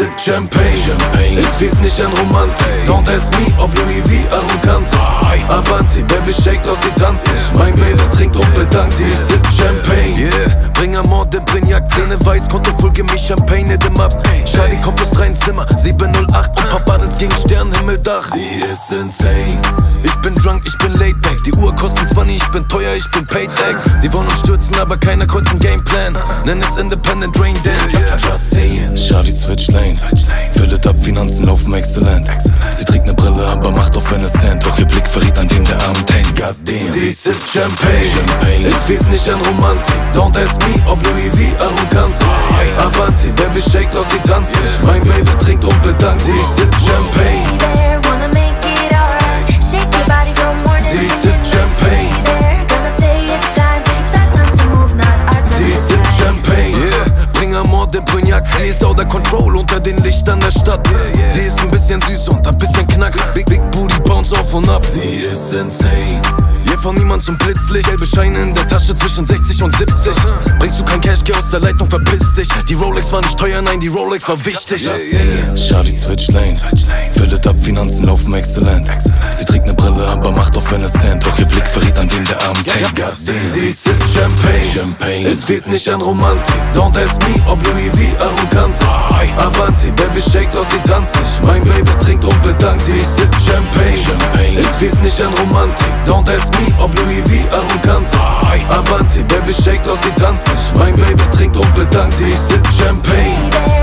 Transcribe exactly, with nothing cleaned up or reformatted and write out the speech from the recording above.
sippt Champagne, Champagne. Es fehlt nicht an Romantik. Don't ask me, ob Louis V arrogant ist. Avanti, Baby shake, doch sie tanzt nicht. Mein Baby trinkt und bedankt. Sie sippt Champagne, yeah. Bring Amor, de Brignac, Zähne weiß, Konto voll Gemisch, Champagne, hit em up. Charlie kommt plus drei ins Zimmer, sieben null acht und Papa ins gegen Sternenhimmeldach. Sie ist insane. Ich bin drunk, ich bin laid back. Die Uhr kostet zwanzig, ich bin teuer, ich bin payback. Sie wollen uns stürzen, aber keiner kreuzt den Gameplan. Nenn es Independent Rain Dance. Just saying. Charlie switch lanes. Fill it up, Finanzen laufen exzellent. Sie trägt ne Brille, aber macht auf Innocent. Doch ihr Blick verrät, an wem der Abend hängt. Goddamn. Sie sippt Champagne, Champagne. Es fehlt nicht an Romantik. Don't ask me, ob Louis V arrogant ist. Avanti, Baby shake, doch sie tanzt nicht. Mein Baby trinkt und bedankt. Sie sippt Champagne. Sie sippt Champagne. Sie sippt Champagne, yeah. Bring Amor, de Brignac. Sie ist out of control unter den Lichtern der Stadt. Sie ist ein bisschen süß und ein bisschen knacks. Big, big booty bounce auf und ab. Sie ist insane. Hier von niemand zum Blitzlicht. Gelbe Scheine in der Tasche zwischen sechzig und siebzig. Bringst du kein Cash, geh aus der Leitung, verpiss dich. Die Rolex war nicht teuer, nein, die Rolex war wichtig. Yeah, yeah. Charlie switch lanes. Fill it up, Finanzen laufen exzellent. Sie trägt ne Brille, aber macht auf Innocent. Doch ihr Blick verrät, an wem der Abend hängt. Goddamn. Sie sippt Champagne, Champagne. Es fehlt nicht an Romantik. Don't ask me, ob Louis V arrogant ist. Avanti, Baby shake, doch sie tanzt nicht. Mein Baby trinkt und bedankt. Sie sippt Champagne, Champagne. Es fehlt nicht an Romantik. Don't ask me, ob Louis V arrogant ist. Avanti, Baby shake, doch sie tanzt nicht. Mein Baby trinkt und bedankt. Sie sippt Champagne.